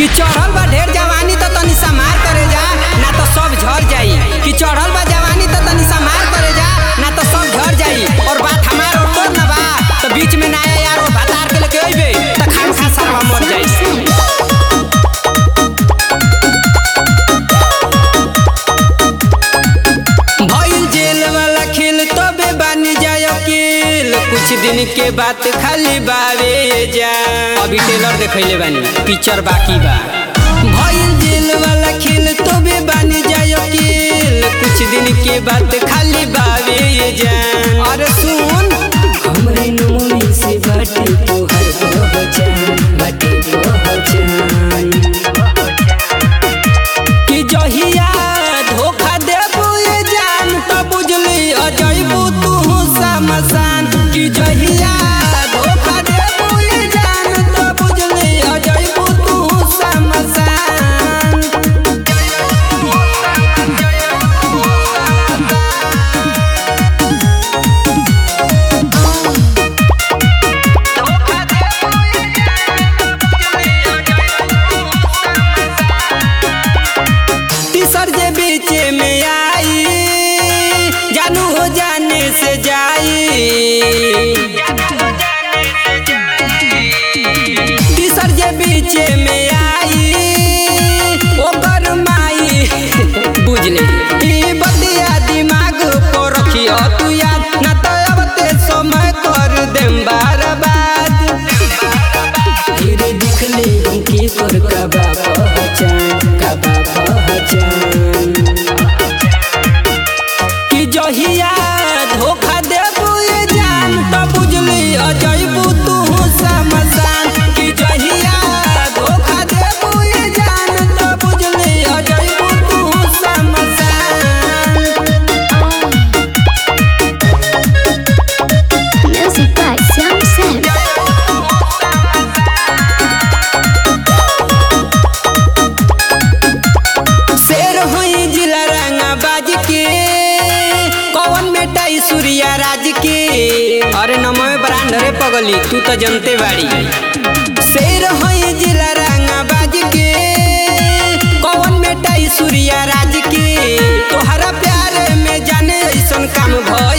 कि चढ़ल बा ढेर जवानी तो तनी समार करे जा ना तो सब झड़ जाई। कि चढ़ल बा जवानी तो तनी समार करे जा ना तो सब झड़ जाई। और बात हमार और तोर ना बा तो बीच में नया यार और भतार के लेके अइबे त खाम खा सरवा मर जाई। भइल जेल वाला खेल तबे बानी जाय अकेल। कुछ दिन के बात खाली बावे जा। अभी टेलर देखैले बानी पिक्चर बाकी बा। भइल जेल वाला खेल तबे बानी जाय अकेल। कुछ दिन के बात खाली बावे जा। अरे सुन हमरे नमोनी से बाटे तोहर पहचान बाटे पहचान कि जहिया धोखा देबू ये जान तो बुझली अजइबू तू समसान। कि जहिया धोखा देबू ये जान तो बुझली अजइबू तू समसान। तीसर जे बीचे में आई जानू हो जाने से जाई। तीसर जे बीचे में आई ओकर माई बुझले ई बतिया दिमाग पर रखियो तू याद ना तो अब ते समय कर देम बर्बाद। धीरे दिख ले उनकी तोर कबा पहचान कबा पहचान कि जहिया धोखा देबू ये जान तो बुझली अजइबू तू समसान। कि जहिया धोखा देबू ये जान तो बुझली अजइबू तू समसान। Music by Sam Sam. शेर हुई जिला रंगा बाज के कौन मेटाई सूर्या राज के। अरे नमो ब्रांड रे पगली तू तो जनते बाड़ी। शेर हुई जिला रंगा बाज के कौन मेटाई सूर्या राज के। तोहरा प्यार में जाने ऐसन काम भ